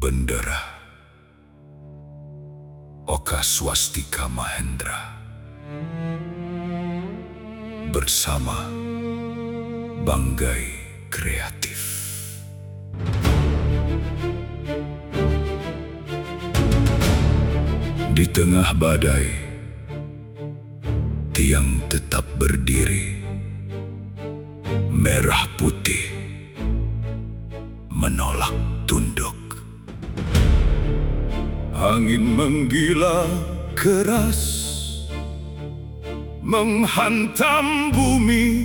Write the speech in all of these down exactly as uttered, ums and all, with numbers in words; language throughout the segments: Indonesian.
Bendera Oka Swastika Mahendra bersama Banggai Kreatif. Di tengah badai, tiang tetap berdiri, merah putih menolak tunduk. Angin menggila keras menghantam bumi,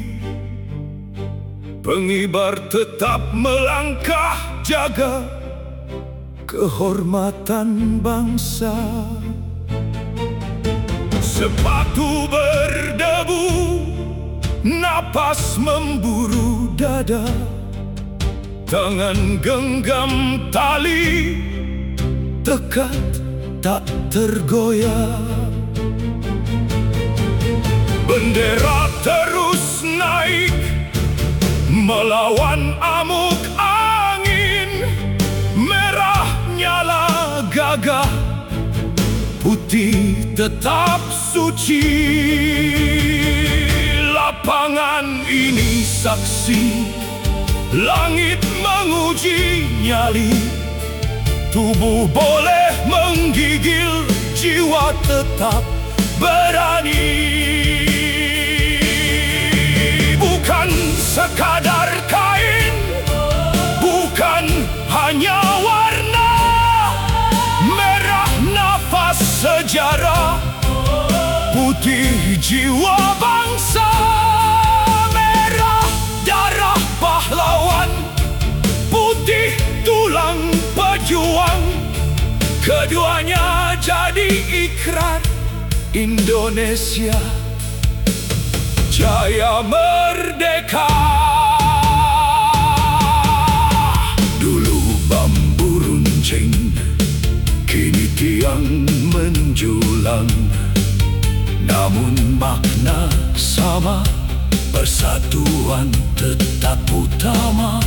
pengibar tetap melangkah jaga kehormatan bangsa. Sepatu berdebu, napas memburu dada, tangan genggam tali, tekad tak tergoyah. Bendera terus naik melawan amuk angin, merah nyala gagah, putih tetap suci. Lapangan ini saksi, langit menguji nyali. Tubuh boleh menggigil, jiwa tetap berani. Bukan sekadar kain, bukan hanya warna, merah nafas sejarah, putih jiwa bangsa. Merah darah pahlawan, putih tulang pejuang, keduanya jadi ikrar Indonesia jaya merdeka. Dulu bambu runcing, kini tiang menjulang, namun makna sama, persatuan tetap utama.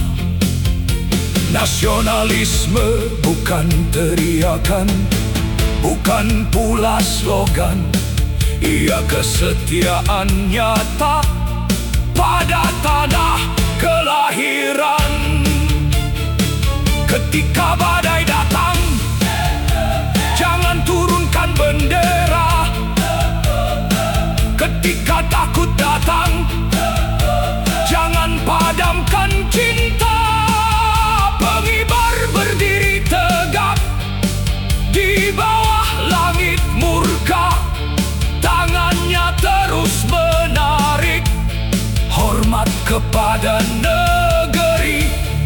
Nasionalisme bukan teriakan, bukan pula slogan, ia kesetiaan nyata pada tanah kelahiran. Ketika badai datang, jangan turunkan bendera. Ketika takut datang, jangan padamkan cinta. Pengibar berdiri tegak di bawah langit murka, tangannya terus menarik hormat kepada negeri.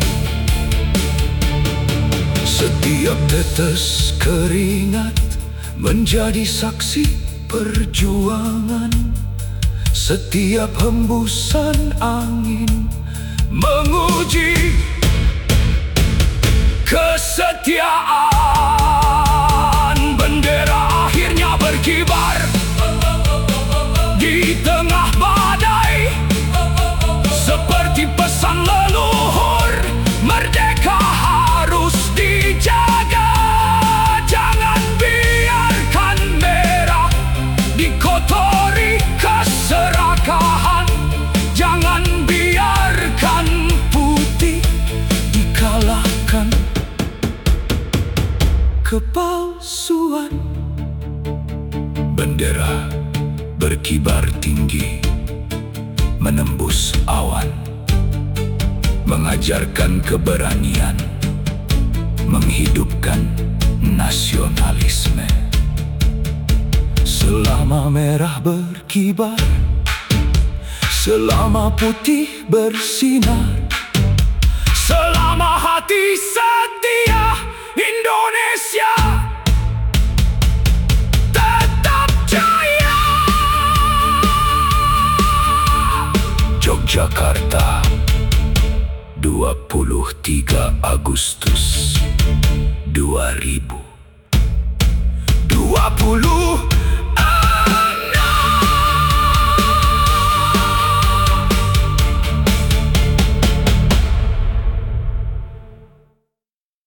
Setiap tetes keringat menjadi saksi perjuangan, setiap hembusan angin menguji kesetiaan. Bendera akhirnya berkibar di tengah badai, seperti pesan leluhur, merdeka harus dijaga. Jangan biarkan merah dikotori keserakahan, jangan biarkan putih dikalahkan kepalsuan. Bendera berkibar tinggi menembus awan, mengajarkan keberanian, menghidupkan nasionalisme. Selama merah berkibar, selama putih bersinar, selama hati setia, Indonesia tetap jaya. Yogyakarta, dua puluh tiga Agustus dua ribu dua puluh